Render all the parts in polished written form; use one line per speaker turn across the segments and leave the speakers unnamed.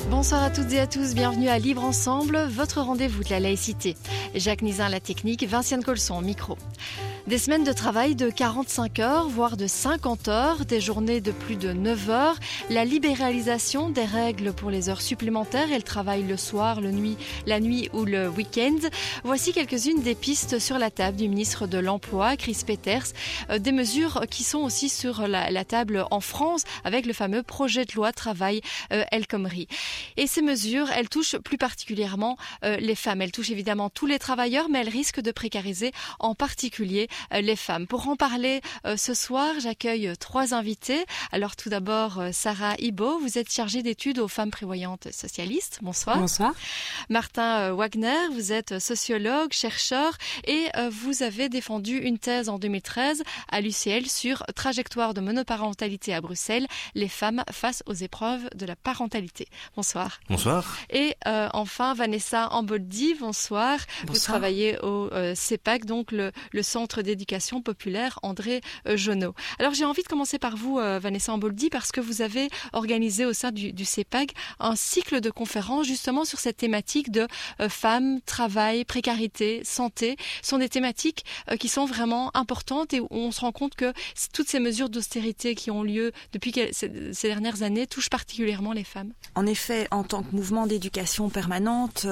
Bonsoir à toutes et à tous, bienvenue à Libre Ensemble, votre rendez-vous de la laïcité. Jacques Nizin, la technique, Vinciane Colson, micro. Des semaines de travail de 45 heures, voire de 50 heures, des journées de plus de 9 heures, la libéralisation des règles pour les heures supplémentaires et le travail le soir, la nuit ou le week-end. Voici quelques-unes des pistes sur la table du ministre de l'Emploi, Chris Peeters, des mesures qui sont aussi sur la table en France avec le fameux projet de loi travail El Khomri. Et ces mesures, elles touchent plus particulièrement les femmes. Elles touchent évidemment tous les travailleurs, mais elles risquent de précariser en particulier les femmes. Pour en parler ce soir, j'accueille 3 invités. Alors tout d'abord, Sarah Ibo, vous êtes chargée d'études aux femmes prévoyantes socialistes. Bonsoir.
Bonsoir.
Martin Wagner, vous êtes sociologue, chercheur et vous avez défendu une thèse en 2013 à l'UCL sur trajectoire de monoparentalité à Bruxelles, les femmes face aux épreuves de la parentalité. Bonsoir.
Bonsoir.
Et enfin, Vanessa Amboldi, bonsoir. Vous travaillez au CEPAC, donc le Centre d'éducation populaire André Jonot. Alors j'ai envie de commencer par vous, Vanessa Amboldi, parce que vous avez organisé au sein du CEPAC un cycle de conférences justement sur cette thématique de femmes, travail, précarité, santé. Ce sont des thématiques qui sont vraiment importantes et où on se rend compte que toutes ces mesures d'austérité qui ont lieu depuis ces dernières années touchent particulièrement les femmes.
En effet, en tant que mouvement d'éducation permanente,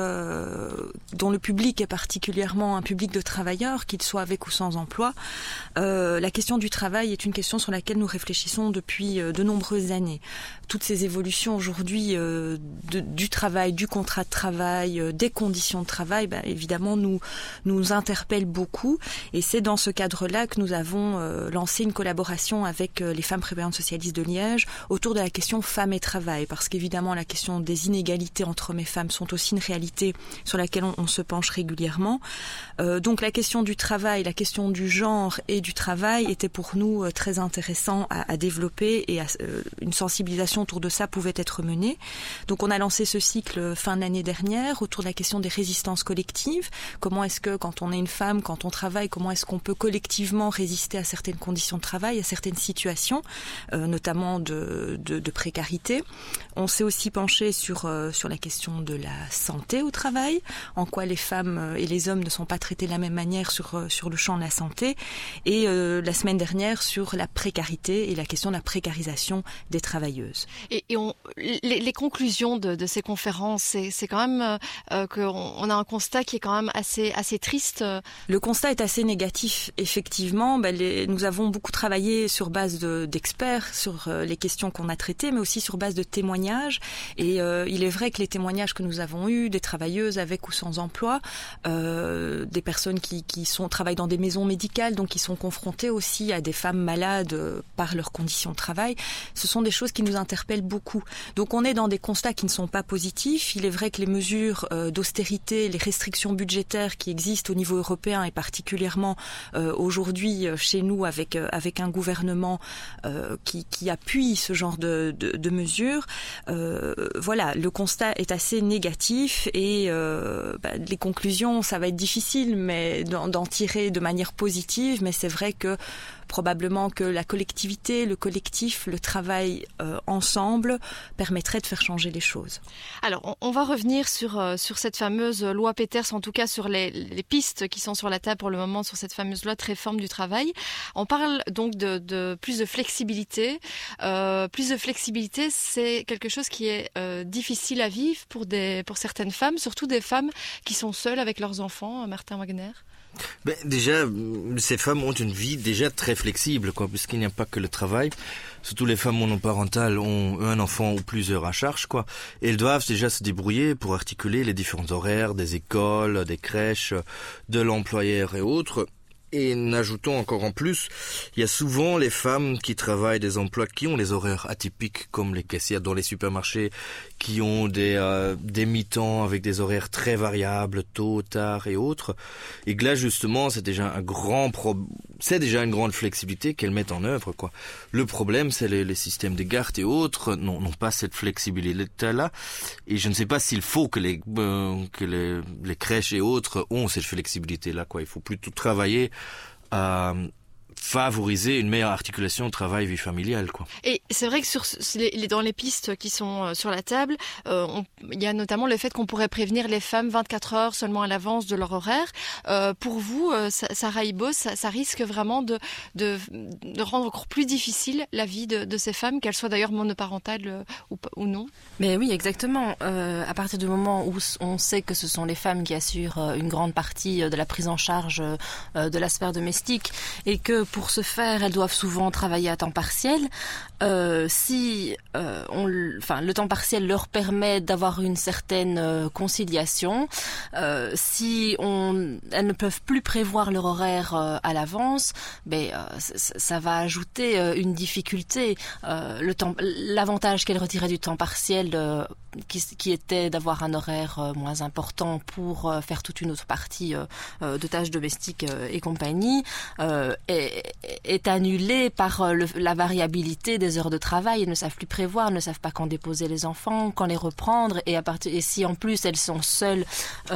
dont le public est particulièrement un public de travailleurs, qu'ils soient avec ou sans emploi, la question du travail est une question sur laquelle nous réfléchissons depuis de nombreuses années. Toutes ces évolutions aujourd'hui du travail, du contrat de travail, des conditions de travail, évidemment nous interpellent beaucoup, et c'est dans ce cadre-là que nous avons lancé une collaboration avec les femmes prévoyantes socialistes de Liège autour de la question femmes et travail, parce qu'évidemment la question des inégalités entre hommes et femmes sont aussi une réalité sur laquelle on se penche régulièrement. Donc la question du travail, la question du genre et du travail était pour nous très intéressant à développer, et une sensibilisation autour de ça pouvait être menée. Donc on a lancé ce cycle fin d'année dernière autour de la question des résistances collectives. Comment est-ce que quand on est une femme, quand on travaille, comment est-ce qu'on peut collectivement résister à certaines conditions de travail, à certaines situations, notamment de précarité. On s'est aussi penché sur la question de la santé au travail, en quoi les femmes et les hommes ne sont pas traités de la même manière sur le champ de la santé, et la semaine dernière sur la précarité et la question de la précarisation des travailleuses.
Et les conclusions de ces conférences, c'est quand même qu'on a un constat qui est quand même assez triste.
Le constat est assez négatif, effectivement. Nous avons beaucoup travaillé sur base d'experts sur les questions qu'on a traitées, mais aussi sur base de témoignages. Et il est vrai que les témoignages que nous avons eus, des travailleuses avec ou sans emploi, des personnes qui travaillent dans des maisons médicales, donc qui sont confrontées aussi à des femmes malades par leurs conditions de travail, ce sont des choses qui nous interpellent beaucoup. Donc on est dans des constats qui ne sont pas positifs. Il est vrai que les mesures d'austérité, les restrictions budgétaires qui existent au niveau européen et particulièrement aujourd'hui chez nous avec un gouvernement qui appuie ce genre de mesures, voilà, le constat est assez négatif, et les conclusions, ça va être difficile mais d'en tirer de manière positive, mais c'est vrai que probablement que la collectivité, le collectif, le travail ensemble permettrait de faire changer les choses.
Alors, on va revenir sur cette fameuse loi Peeters, en tout cas sur les pistes qui sont sur la table pour le moment sur cette fameuse loi de réforme du travail. On parle donc de plus de flexibilité. Plus de flexibilité, c'est quelque chose qui est difficile à vivre pour certaines femmes, surtout des femmes qui sont seules avec leurs enfants. Martin Wagner.
Déjà, ces femmes ont une vie déjà très flexible, puisqu'il n'y a pas que le travail. Surtout les femmes monoparentales ont un enfant ou plusieurs à charge, Et elles doivent déjà se débrouiller pour articuler les différents horaires des écoles, des crèches, de l'employeur et autres. Et n'ajoutons encore en plus, il y a souvent les femmes qui travaillent des emplois qui ont des horaires atypiques, comme les caissières dans les supermarchés, qui ont des mi-temps avec des horaires très variables, tôt, tard et autres. Et que là, justement, c'est déjà une grande flexibilité qu'elles mettent en œuvre, Le problème, c'est les systèmes de garde et autres n'ont pas cette flexibilité-là. Et je ne sais pas s'il faut que les crèches et autres ont cette flexibilité-là, Il faut plutôt travailler à favoriser une meilleure articulation travail-vie familiale, quoi.
Et c'est vrai que dans les pistes qui sont sur la table, il y a notamment le fait qu'on pourrait prévenir les femmes 24 heures seulement à l'avance de leur horaire. Pour vous, Sarah Ibos, ça risque vraiment de rendre encore plus difficile la vie de ces femmes, qu'elles soient d'ailleurs monoparentales ou non?
Mais oui, exactement. À partir du moment où on sait que ce sont les femmes qui assurent une grande partie de la prise en charge de la sphère domestique et que pour ce faire, elles doivent souvent travailler à temps partiel. Le temps partiel leur permet d'avoir une certaine conciliation. Si elles ne peuvent plus prévoir leur horaire à l'avance, ça va ajouter une difficulté. L'avantage qu'elles retiraient du temps partiel, qui était d'avoir un horaire moins important pour faire toute une autre partie de tâches domestiques et compagnie, est annulée par la variabilité des heures de travail. Elles ne savent plus prévoir, ne savent pas quand déposer les enfants, quand les reprendre, et si en plus elles sont seules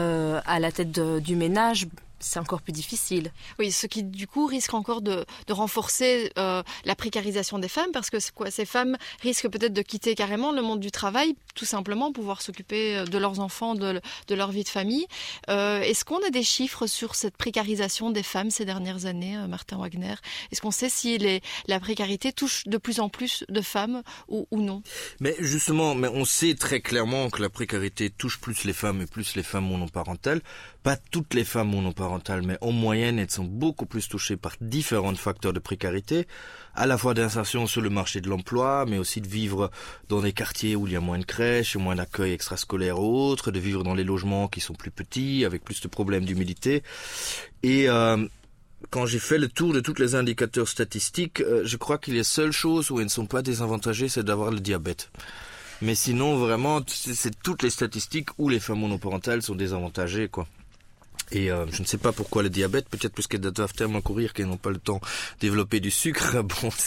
à la tête du ménage, c'est encore plus difficile.
Oui, ce qui du coup risque encore de renforcer la précarisation des femmes, parce que ces femmes risquent peut-être de quitter carrément le monde du travail, tout simplement pouvoir s'occuper de leurs enfants, de leur vie de famille. Est-ce qu'on a des chiffres sur cette précarisation des femmes ces dernières années, Martin Wagner? Est-ce qu'on sait si la précarité touche de plus en plus de femmes ou non?
Mais justement, on sait très clairement que la précarité touche plus les femmes et plus les femmes monoparentales. Pas toutes les femmes monoparentales, mais en moyenne, elles sont beaucoup plus touchées par différents facteurs de précarité, à la fois d'insertion sur le marché de l'emploi, mais aussi de vivre dans des quartiers où il y a moins de crèches, moins d'accueil extrascolaire ou autre, de vivre dans les logements qui sont plus petits, avec plus de problèmes d'humidité. Et quand j'ai fait le tour de tous les indicateurs statistiques, je crois que les seules choses où elles ne sont pas désavantagées, c'est d'avoir le diabète. Mais sinon, vraiment, c'est toutes les statistiques où les femmes monoparentales sont désavantagées, quoi. Et je ne sais pas pourquoi le diabète, peut-être parce qu'elles doivent tellement courir qu'elles n'ont pas le temps de développer du sucre.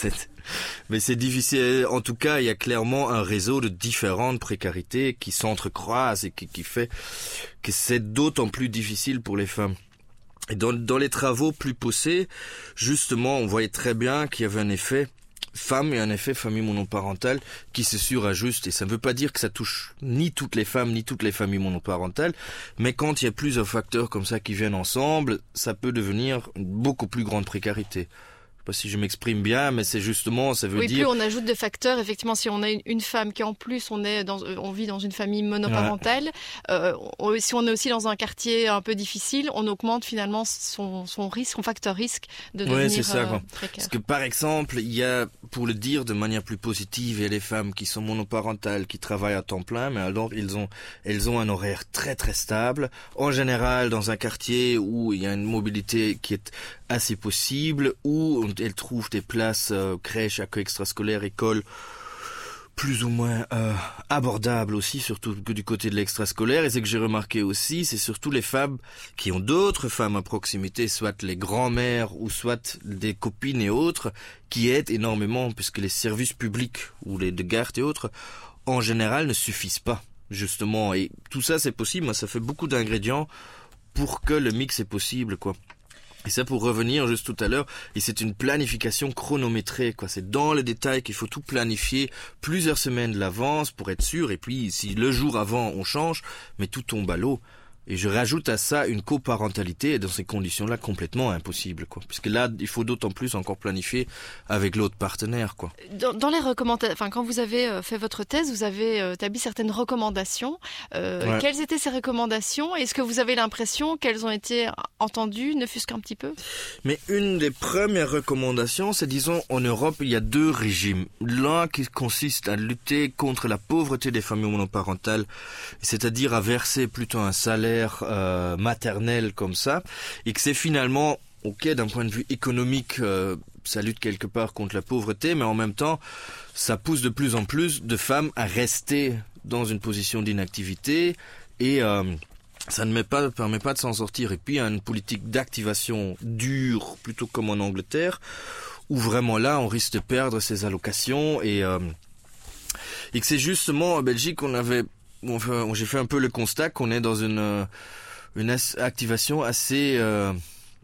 Mais c'est difficile. En tout cas, il y a clairement un réseau de différentes précarités qui s'entrecroisent et qui fait que c'est d'autant plus difficile pour les femmes. Et dans les travaux plus poussés, justement, on voyait très bien qu'il y avait un effet femmes et un effet famille monoparentale qui se surajuste. Et ça ne veut pas dire que ça touche ni toutes les femmes ni toutes les familles monoparentales, mais quand il y a plusieurs facteurs comme ça qui viennent ensemble, ça peut devenir une beaucoup plus grande précarité. Je sais pas si je m'exprime bien, mais c'est justement, ça veut dire...
Oui, plus on ajoute de facteurs, effectivement, si on a une femme qui en plus, on vit dans une famille monoparentale, si on est aussi dans un quartier un peu difficile, on augmente finalement son risque, son facteur risque de devenir
c'est ça,
précaire.
Parce que par exemple, il y a, pour le dire de manière plus positive, il y a les femmes qui sont monoparentales, qui travaillent à temps plein, mais alors elles ont un horaire très très stable, en général dans un quartier où il y a une mobilité qui est assez possible, où elles trouvent des places crèches, accueil extrascolaire, école plus ou moins abordables aussi, surtout du côté de l'extrascolaire. Et ce que j'ai remarqué aussi, c'est surtout les femmes qui ont d'autres femmes à proximité, soit les grands-mères ou soit des copines et autres, qui aident énormément, puisque les services publics ou les de garde et autres, en général, ne suffisent pas, justement. Et tout ça, c'est possible, mais ça fait beaucoup d'ingrédients pour que le mix est possible, quoi. Et ça, pour revenir juste tout à l'heure, et c'est une planification chronométrée, quoi. C'est dans le détail qu'il faut tout planifier plusieurs semaines de l'avance pour être sûr. Et puis, si le jour avant on change, mais tout tombe à l'eau. Et je rajoute à ça une coparentalité, et dans ces conditions-là, complètement impossible, quoi. Puisque là, il faut d'autant plus encore planifier avec l'autre partenaire, quoi.
Dans les recommandations, quand vous avez fait votre thèse, vous avez établi certaines recommandations.
Ouais.
Quelles étaient ces recommandations? Est-ce que vous avez l'impression qu'elles ont été entendues, ne fût-ce qu'un petit peu?
Mais une des premières recommandations, c'est, disons, en Europe, il y a deux régimes. L'un qui consiste à lutter contre la pauvreté des familles monoparentales, c'est-à-dire à verser plutôt un salaire maternel comme ça, et que c'est finalement, ok, d'un point de vue économique, ça lutte quelque part contre la pauvreté, mais en même temps, ça pousse de plus en plus de femmes à rester dans une position d'inactivité, et ça ne permet pas de s'en sortir. Et puis, il y a une politique d'activation dure, plutôt comme en Angleterre, où vraiment là, on risque de perdre ses allocations, et que c'est justement en Belgique qu'on avait... Enfin, j'ai fait un peu le constat qu'on est dans une activation assez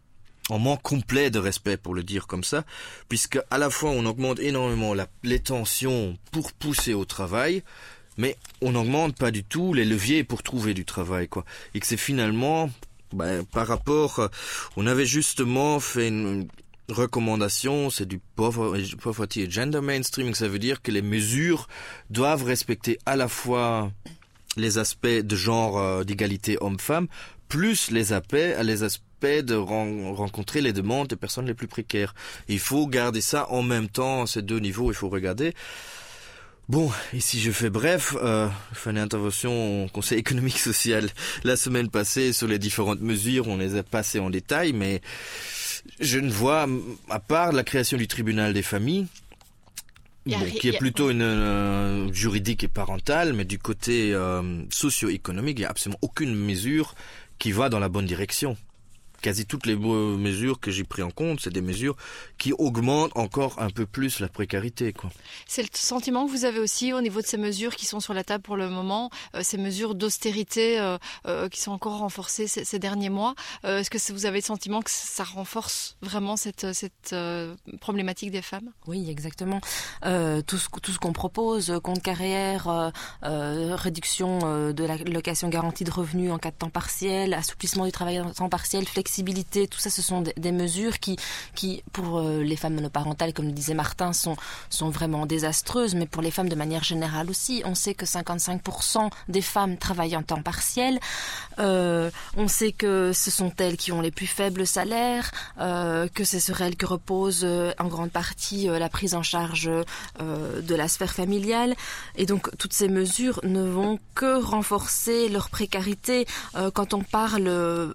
en manque complet de respect, pour le dire comme ça, puisque à la fois on augmente énormément les tensions pour pousser au travail, mais on n'augmente pas du tout les leviers pour trouver du travail, quoi. Et que c'est finalement, par rapport, on avait justement fait une recommandation, c'est du poverty et gender mainstreaming, ça veut dire que les mesures doivent respecter à la fois les aspects de genre, d'égalité homme-femme, plus les aspects de rencontrer les demandes des personnes les plus précaires. Il faut garder ça en même temps, ces deux niveaux, il faut regarder. Bon, ici je fais bref, je fais une intervention au Conseil économique social la semaine passée sur les différentes mesures, on les a passées en détail, mais je ne vois, à part la création du tribunal des familles, qui est plutôt une juridique et parentale, mais du côté socio-économique, il n'y a absolument aucune mesure qui va dans la bonne direction. Quasi toutes les mesures que j'ai prises en compte, c'est des mesures qui augmentent encore un peu plus la précarité, quoi.
C'est le sentiment que vous avez aussi au niveau de ces mesures qui sont sur la table pour le moment, ces mesures d'austérité qui sont encore renforcées ces derniers mois. Est-ce que vous avez le sentiment que ça renforce vraiment cette problématique des femmes?
Oui, exactement. Tout ce qu'on propose, compte carrière, réduction de l'allocation garantie de revenus en cas de temps partiel, assouplissement du travail en temps partiel, flexibilité, tout ça, ce sont des mesures qui pour les femmes monoparentales, comme le disait Martin, sont vraiment désastreuses, mais pour les femmes de manière générale aussi. On sait que 55% des femmes travaillent en temps partiel. On sait que ce sont elles qui ont les plus faibles salaires, que c'est sur elles que repose en grande partie la prise en charge de la sphère familiale. Et donc, toutes ces mesures ne vont que renforcer leur précarité. Quand on parle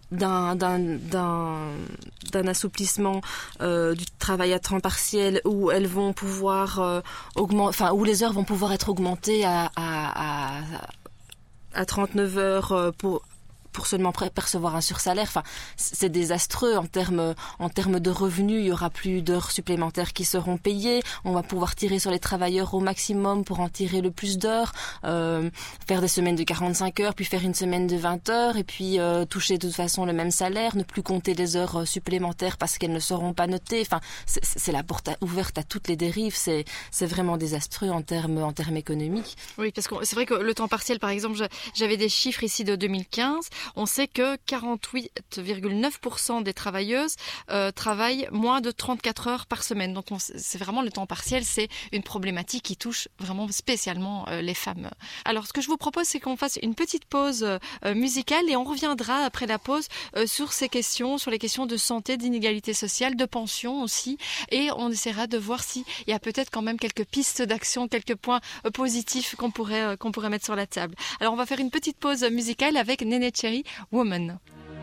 d'un assouplissement du travail à temps partiel où elles vont pouvoir où les heures vont pouvoir être augmentées à 39 heures pour seulement percevoir un sursalaire. Enfin, c'est désastreux en termes de revenus. Il y aura plus d'heures supplémentaires qui seront payées. On va pouvoir tirer sur les travailleurs au maximum pour en tirer le plus d'heures, faire des semaines de 45 heures, puis faire une semaine de 20 heures, et puis toucher de toute façon le même salaire, ne plus compter des heures supplémentaires parce qu'elles ne seront pas notées. Enfin, c'est la porte ouverte à toutes les dérives. C'est vraiment désastreux en termes économiques.
Oui, parce que c'est vrai que le temps partiel, par exemple, j'avais des chiffres ici de 2015. On sait que 48,9% des travailleuses travaillent moins de 34 heures par semaine. Donc c'est vraiment le temps partiel, c'est une problématique qui touche vraiment spécialement les femmes. Alors ce que je vous propose, c'est qu'on fasse une petite pause musicale et on reviendra après la pause sur les questions de santé, d'inégalité sociale, de pension aussi. Et on essaiera de voir s'il y a peut-être quand même quelques pistes d'action, quelques points positifs qu'on pourrait mettre sur la table. Alors on va faire une petite pause musicale avec Néné Cherry, Woman.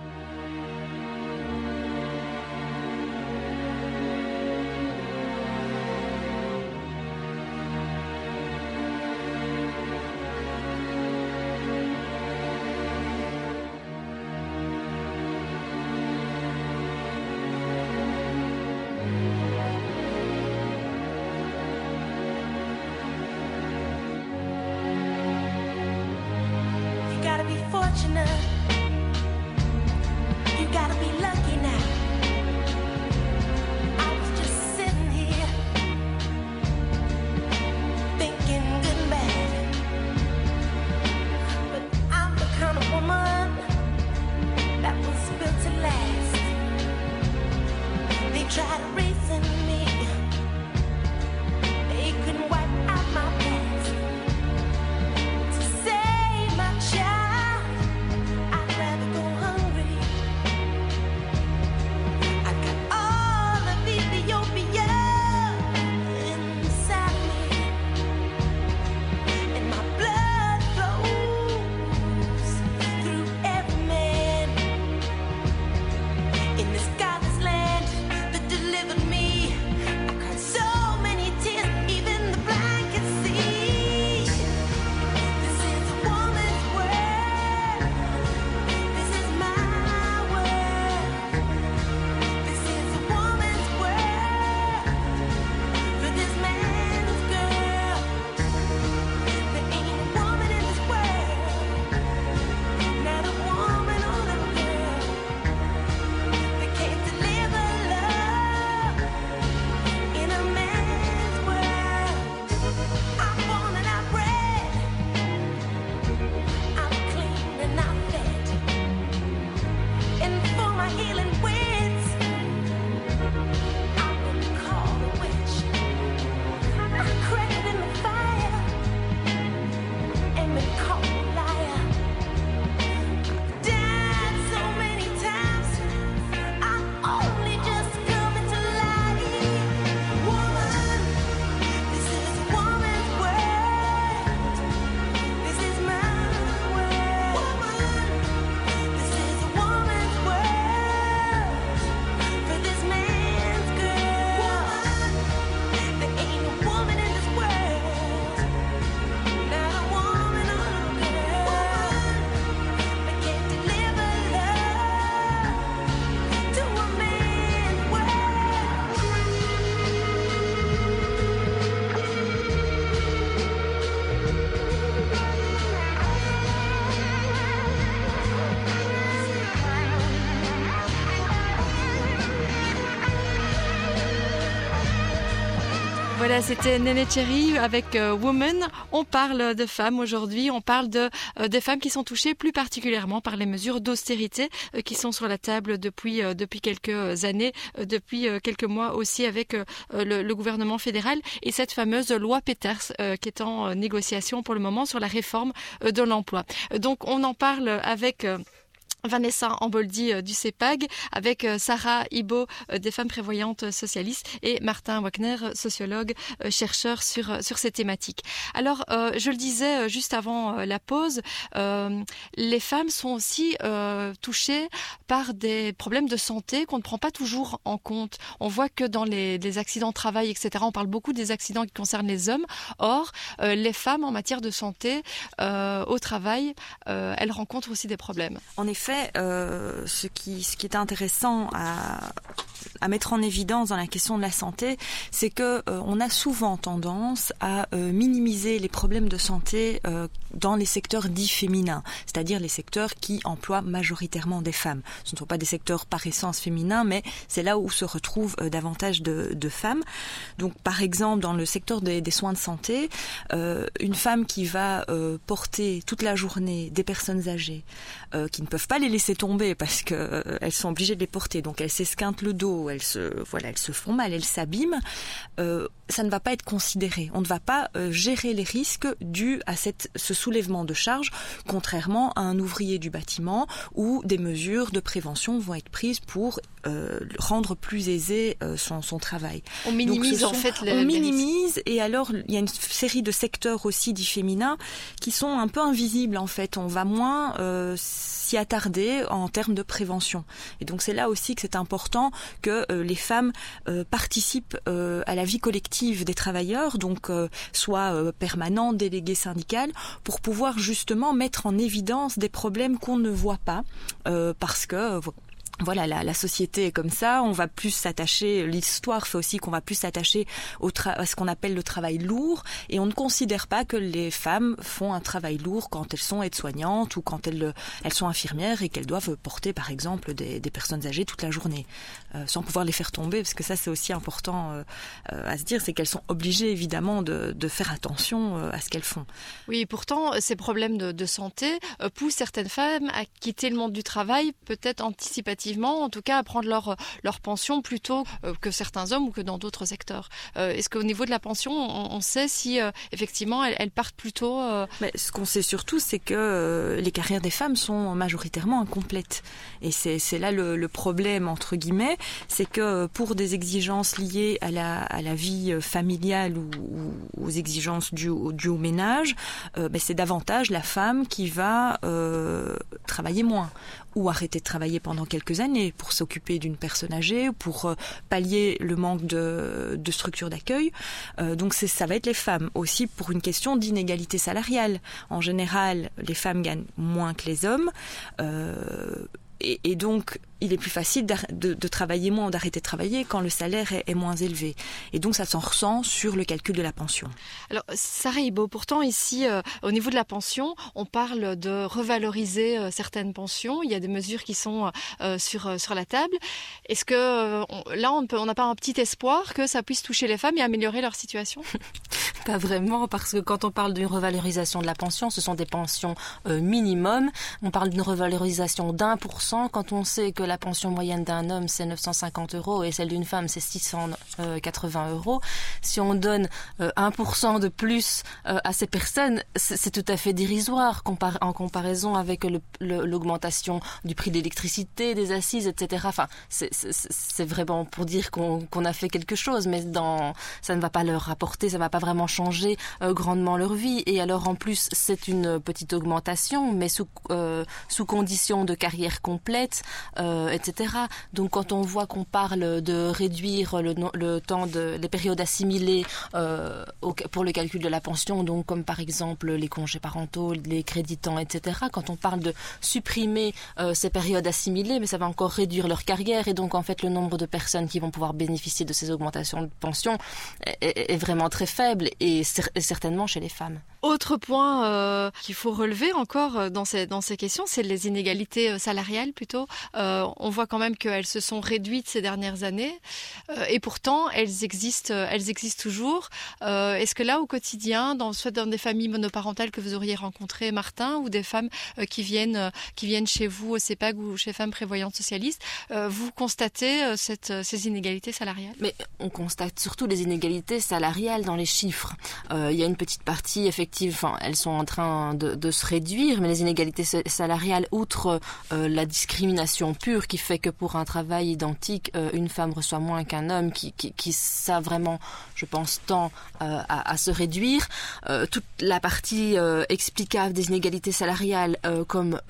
You gotta be fortunate. You gotta be lucky now. I was just sitting here thinking good and bad, but I'm the kind of woman that was built to last. They tried erasing me, they couldn't wipe out my past. To save my child,
Voilà, c'était Néné Cherry avec Woman. On parle de femmes aujourd'hui, on parle des femmes qui sont touchées plus particulièrement par les mesures d'austérité qui sont sur la table depuis quelques années, depuis quelques mois aussi avec le gouvernement fédéral et cette fameuse loi Peters qui est en négociation pour le moment sur la réforme de l'emploi. Donc on en parle avec Vanessa Amboldi du CEPAG, avec Sarah Ibo des Femmes Prévoyantes Socialistes et Martin Wagner, sociologue, chercheur sur ces thématiques. Alors, je le disais juste avant la pause, les femmes sont aussi touchées par des problèmes de santé qu'on ne prend pas toujours en compte. On voit que dans les accidents de travail, etc., on parle beaucoup des accidents qui concernent les hommes. Or, les femmes, en matière de santé au travail, elles rencontrent aussi des problèmes.
En effet, ce qui est intéressant à mettre en évidence dans la question de la santé, c'est que on a souvent tendance à minimiser les problèmes de santé dans les secteurs dits féminins, c'est-à-dire les secteurs qui emploient majoritairement des femmes. Ce ne sont pas des secteurs par essence féminins, mais c'est là où se retrouvent davantage de femmes. Donc, par exemple, dans le secteur des soins de santé, une femme qui va porter toute la journée des personnes âgées qui ne peuvent pas les laisser tomber parce que elles sont obligées de les porter, donc elles s'esquintent le dos, elles se font mal, elles s'abîment, ça ne va pas être considéré. On ne va pas gérer les risques dus à ce soulèvement de charge, contrairement à un ouvrier du bâtiment où des mesures de prévention vont être prises pour rendre plus aisé son travail.
On minimise
donc, on minimise, et alors il y a une série de secteurs aussi dits féminins qui sont un peu invisibles en fait. On va moins s'y attarder en termes de prévention. Et donc c'est là aussi que c'est important que les femmes participent à la vie collective des travailleurs, donc soit permanentes, déléguées syndicales, pour pouvoir justement mettre en évidence des problèmes qu'on ne voit pas, parce que voilà, la société est comme ça, on va plus s'attacher, l'histoire fait aussi qu'on va plus s'attacher à ce qu'on appelle le travail lourd, et on ne considère pas que les femmes font un travail lourd quand elles sont aides-soignantes ou quand elles sont infirmières et qu'elles doivent porter par exemple des personnes âgées toute la journée, sans pouvoir les faire tomber, parce que ça c'est aussi important à se dire, c'est qu'elles sont obligées évidemment de faire attention à ce qu'elles font.
Oui, pourtant ces problèmes de santé poussent certaines femmes à quitter le monde du travail, peut-être anticipativement, en tout cas à prendre leur pension plus tôt que certains hommes ou que dans d'autres secteurs. Est-ce qu'au niveau de la pension, on sait si effectivement elles partent plus tôt
Mais ce qu'on sait surtout, c'est que les carrières des femmes sont majoritairement incomplètes. Et c'est là le problème, entre guillemets, c'est que pour des exigences liées à la vie familiale ou aux exigences dues au ménage, c'est davantage la femme qui va travailler moins ou arrêter de travailler pendant quelques années pour s'occuper d'une personne âgée, pour pallier le manque de structures d'accueil. Donc ça va être les femmes. Aussi pour une question d'inégalité salariale. En général, les femmes gagnent moins que les hommes. Et donc, il est plus facile de travailler moins ou d'arrêter de travailler quand le salaire est moins élevé. Et donc, ça s'en ressent sur le calcul de la pension.
Alors, Sarah Ibo, pourtant ici, au niveau de la pension, on parle de revaloriser certaines pensions. Il y a des mesures qui sont sur la table. Est-ce que là, on n'a pas un petit espoir que ça puisse toucher les femmes et améliorer leur situation ?
Pas vraiment, parce que quand on parle d'une revalorisation de la pension, ce sont des pensions minimum. On parle d'une revalorisation d'1% quand on sait que la pension moyenne d'un homme c'est 950 € et celle d'une femme c'est 680 €. Si on donne 1% de plus à ces personnes, c'est tout à fait dérisoire en comparaison avec l'augmentation du prix de l'électricité, des assises, etc. Enfin, c'est vraiment pour dire qu'on a fait quelque chose, mais ça ne va pas leur rapporter, ça ne va pas vraiment changer grandement leur vie. Et alors en plus c'est une petite augmentation, mais sous condition de carrière complète, etc. Donc quand on voit qu'on parle de réduire le temps les périodes assimilées pour le calcul de la pension, donc comme par exemple les congés parentaux, les créditants, etc. Quand on parle de supprimer ces périodes assimilées, mais ça va encore réduire leur carrière, et donc en fait le nombre de personnes qui vont pouvoir bénéficier de ces augmentations de pension est vraiment très faible, et certainement chez les femmes.
Autre point qu'il faut relever encore dans ces questions, c'est les inégalités salariales. monoparentales plutôt, on voit quand même qu'elles se sont réduites ces dernières années, et pourtant elles existent toujours. Est-ce que là, au quotidien, soit dans des familles monoparentales que vous auriez rencontrées, Martin, ou des femmes qui viennent chez vous au CEPAG ou chez Femmes Prévoyantes Socialistes, vous constatez ces inégalités salariales?
Mais on constate surtout les inégalités salariales dans les chiffres. Il y a une petite partie, effectivement, elles sont en train de se réduire, mais les inégalités salariales, outre la discrimination pure qui fait que pour un travail identique, une femme reçoit moins qu'un homme, qui ça vraiment, je pense, tend à se réduire. Toute la partie explicable des inégalités salariales, comme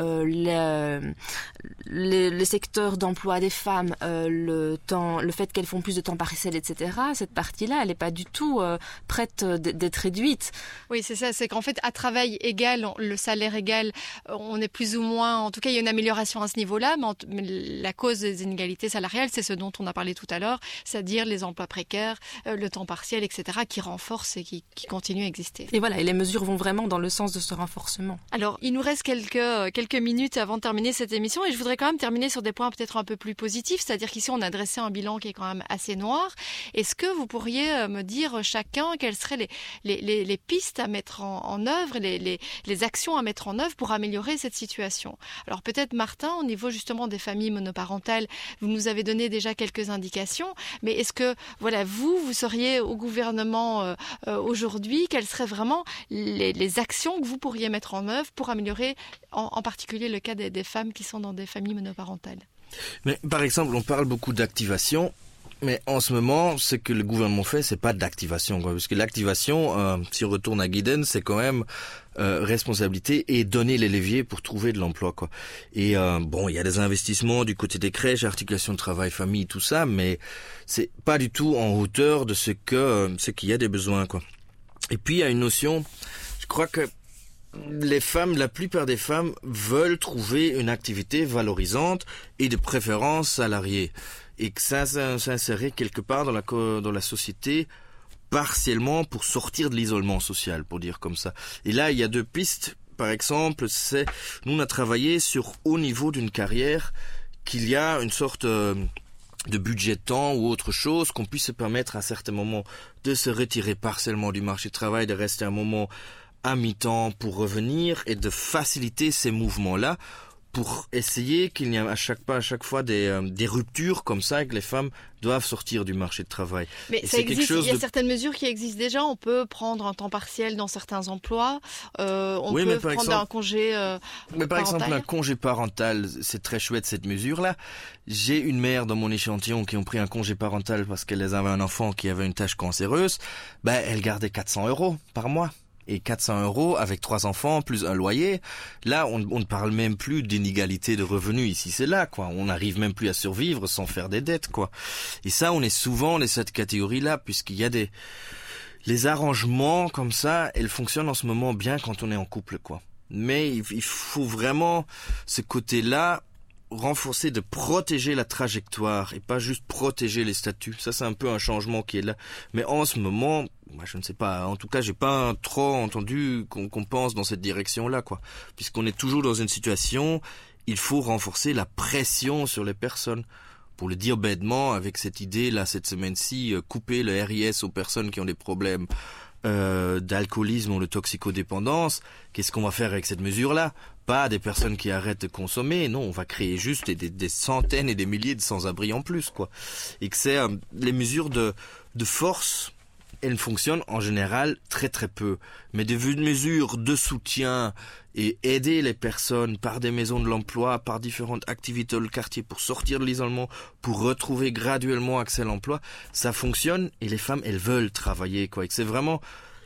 les secteurs d'emploi des femmes, le fait qu'elles font plus de temps partiel, etc. Cette partie-là, elle n'est pas du tout prête d'être réduite.
Oui, c'est ça. C'est qu'en fait, à travail égal, le salaire égal, on est plus ou moins... En tout cas, il y a une amélioration à ce niveau-là, mais la cause des inégalités salariales, c'est ce dont on a parlé tout à l'heure, c'est-à-dire les emplois précaires, le temps partiel, etc., qui renforcent et qui continuent à exister.
Et voilà, et les mesures vont vraiment dans le sens de ce renforcement.
Alors, il nous reste quelques minutes avant de terminer cette émission, et je voudrais quand même terminer sur des points peut-être un peu plus positifs, c'est-à-dire qu'ici, on a dressé un bilan qui est quand même assez noir. Est-ce que vous pourriez me dire chacun quelles seraient les pistes à mettre en œuvre, les actions à mettre en œuvre pour améliorer cette situation? Alors peut-être Martin, au niveau justement des familles monoparentales, vous nous avez donné déjà quelques indications, mais est-ce que voilà, vous seriez au gouvernement aujourd'hui, quelles seraient vraiment les actions que vous pourriez mettre en œuvre pour améliorer en particulier le cas des femmes qui sont dans des familles monoparentales?
Mais par exemple, on parle beaucoup d'activation. Mais en ce moment, ce que le gouvernement fait, c'est pas d'activation, quoi. Parce que l'activation, si on retourne à Guiden, c'est quand même responsabilité et donner les leviers pour trouver de l'emploi, quoi. Et bon, il y a des investissements du côté des crèches, articulation de travail, famille, tout ça, mais c'est pas du tout en hauteur de ce qu'il y a des besoins, quoi. Et puis il y a une notion, je crois que les femmes, la plupart des femmes veulent trouver une activité valorisante et de préférence salariée. Et que ça s'insérer quelque part dans la société partiellement pour sortir de l'isolement social, pour dire comme ça. Et là, il y a deux pistes. Par exemple, nous on a travaillé sur au niveau d'une carrière qu'il y a une sorte de budget de temps ou autre chose qu'on puisse se permettre à certains moments de se retirer partiellement du marché du travail, de rester un moment à mi-temps pour revenir et de faciliter ces mouvements-là pour essayer qu'il n'y ait à chaque fois des ruptures comme ça et que les femmes doivent sortir du marché de travail.
Mais ça existe, il y a certaines mesures qui existent déjà. On peut prendre un temps partiel dans certains emplois. On peut prendre un congé
mais par
parental.
exemple, un congé parental, c'est très chouette cette mesure-là. J'ai une mère dans mon échantillon qui ont pris un congé parental parce qu'elle avait un enfant qui avait une tache cancéreuse. Elle gardait 400 € par mois. Et 400 € avec 3 enfants plus un loyer. Là, on ne parle même plus d'inégalité de revenus ici, c'est là, quoi. On n'arrive même plus à survivre sans faire des dettes, quoi. Et ça, on est souvent dans cette catégorie-là, puisqu'il y a les arrangements comme ça, elles fonctionnent en ce moment bien quand on est en couple, quoi. Mais il faut vraiment ce côté-là renforcer, de protéger la trajectoire et pas juste protéger les statuts. Ça, c'est un peu un changement qui est là. Mais en ce moment, moi, je ne sais pas. En tout cas, j'ai pas trop entendu qu'on pense dans cette direction-là, quoi. Puisqu'on est toujours dans une situation, il faut renforcer la pression sur les personnes. Pour le dire bêtement, avec cette idée-là, cette semaine-ci, couper le RIS aux personnes qui ont des problèmes d'alcoolisme ou de toxicodépendance. Qu'est-ce qu'on va faire avec cette mesure-là? Pas des personnes qui arrêtent de consommer, non, on va créer juste des centaines et des milliers de sans-abri en plus, quoi. Et que c'est les mesures de force, elles fonctionnent en général très très peu. Mais des mesures de soutien et aider les personnes par des maisons de l'emploi, par différentes activités dans le quartier pour sortir de l'isolement, pour retrouver graduellement accès à l'emploi, ça fonctionne et les femmes, elles veulent travailler, quoi. Et que c'est vraiment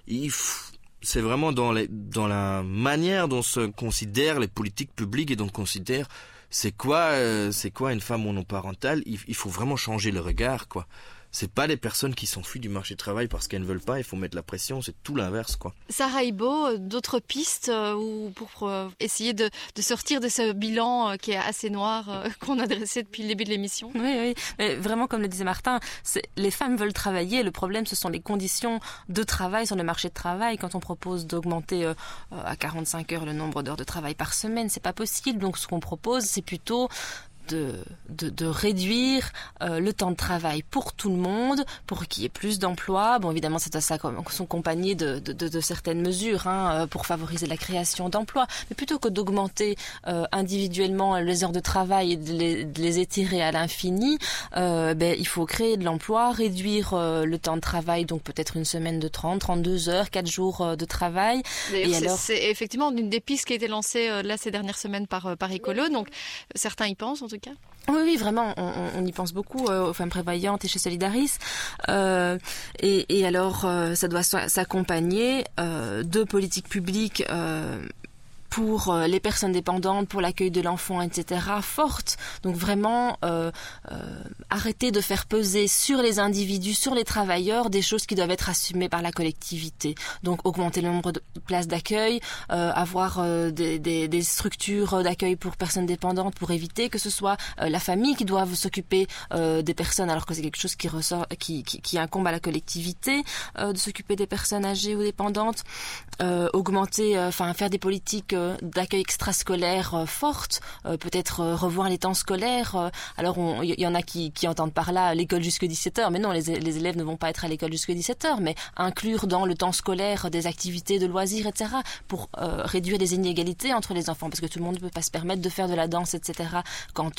dans la manière dont se considèrent les politiques publiques et dont on considère c'est quoi une femme monoparentale. Il faut vraiment changer le regard, quoi. c'est pas des personnes qui s'enfuient du marché du travail parce qu'elles ne veulent pas, il faut mettre la pression, c'est tout l'inverse, quoi.
Sarah Ibo, d'autres pistes ou pour essayer de sortir de ce bilan qui est assez noir qu'on a dressé depuis le début de l'émission?
Oui, mais vraiment, comme le disait Martin, les femmes veulent travailler. Le problème, ce sont les conditions de travail sur le marché de travail. Quand on propose d'augmenter à 45 heures le nombre d'heures de travail par semaine, c'est pas possible. Donc, ce qu'on propose, c'est plutôt de réduire le temps de travail pour tout le monde, pour qu'il y ait plus d'emplois. Bon, évidemment, c'est accompagné de certaines mesures pour favoriser la création d'emplois. Mais plutôt que d'augmenter individuellement les heures de travail et de les étirer à l'infini, il faut créer de l'emploi, réduire le temps de travail, donc peut-être une semaine de 30, 32 heures, 4 jours de travail.
D'ailleurs, c'est effectivement une des pistes qui a été lancée là ces dernières semaines par Écolo, donc certains y pensent en tout cas.
Oui, vraiment, on y pense beaucoup aux femmes prévoyantes et chez Solidaris. Et alors, ça doit s'accompagner de politiques publiques pour les personnes dépendantes, pour l'accueil de l'enfant, etc., fortes. Donc vraiment, arrêter de faire peser sur les individus, sur les travailleurs, des choses qui doivent être assumées par la collectivité. Donc augmenter le nombre de places d'accueil, avoir des structures d'accueil pour personnes dépendantes pour éviter que ce soit la famille qui doive s'occuper des personnes, alors que c'est quelque chose qui incombe à la collectivité, de s'occuper des personnes âgées ou dépendantes. Faire des politiques d'accueil extrascolaire fortes, peut-être revoir les temps scolaires. Alors il y en a qui entendent par là l'école jusqu'à 17h, mais non, les élèves ne vont pas être à l'école jusqu'à 17h, mais inclure dans le temps scolaire des activités de loisirs, etc., pour réduire les inégalités entre les enfants, parce que tout le monde ne peut pas se permettre de faire de la danse, etc., quand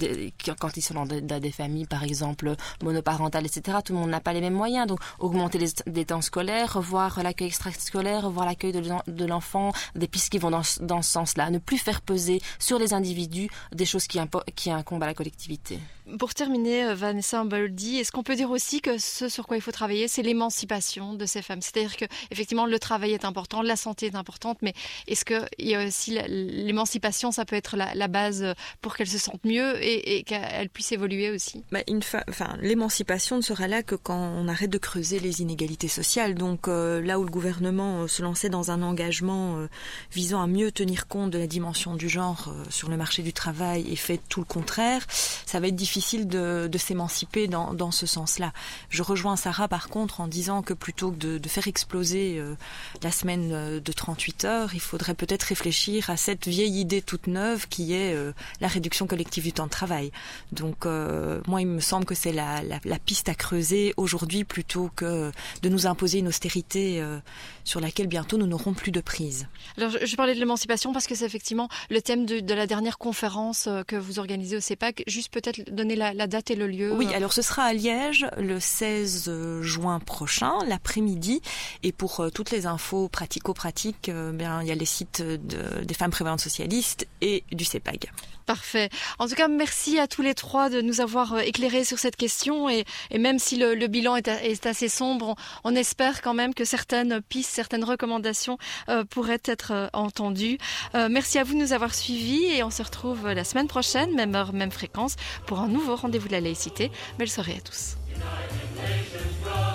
ils sont dans des familles, par exemple, monoparentales, etc., tout le monde n'a pas les mêmes moyens. Donc augmenter les temps scolaires, revoir l'accueil extrascolaire, revoir l'accueil de l'enfant, des pistes qui vont dans ce sens-là, ne plus faire peser sur les individus des choses qui incombent à la collectivité.
Pour terminer, Vanessa Boldi, est-ce qu'on peut dire aussi que ce sur quoi il faut travailler, c'est l'émancipation de ces femmes? C'est-à-dire que effectivement le travail est important, la santé est importante, mais est-ce qu'il y a aussi l'émancipation, ça peut être la base pour qu'elles se sentent mieux et qu'elles puissent évoluer aussi?
L'émancipation ne sera là que quand on arrête de creuser les inégalités sociales. Donc là où le gouvernement se lançait dans un engagement visant à mieux tenir compte de la dimension du genre sur le marché du travail et fait tout le contraire, ça va être difficile de s'émanciper dans ce sens-là. Je rejoins Sarah par contre en disant que plutôt que de faire exploser la semaine de 38 heures, il faudrait peut-être réfléchir à cette vieille idée toute neuve qui est la réduction collective du temps de travail. Donc moi il me semble que c'est la piste à creuser aujourd'hui plutôt que de nous imposer une austérité sur laquelle bientôt nous n'aurons plus de prise.
Alors je parlais de l'émancipation parce que c'est effectivement le thème de la dernière conférence que vous organisez au CEPAC. Juste peut-être donner la date et le lieu.
Oui, alors ce sera à Liège le 16 juin prochain, l'après-midi. Et pour toutes les infos pratico-pratiques, il y a les sites des femmes prévoyantes socialistes et du CEPAG.
Parfait. En tout cas, merci à tous les trois de nous avoir éclairés sur cette question et même si le bilan est assez sombre, on espère quand même que certaines pistes, certaines recommandations pourraient être entendues. Merci à vous de nous avoir suivis et on se retrouve la semaine prochaine, même heure, même fréquence, pour un nouveau rendez-vous de la laïcité. Belle soirée à tous.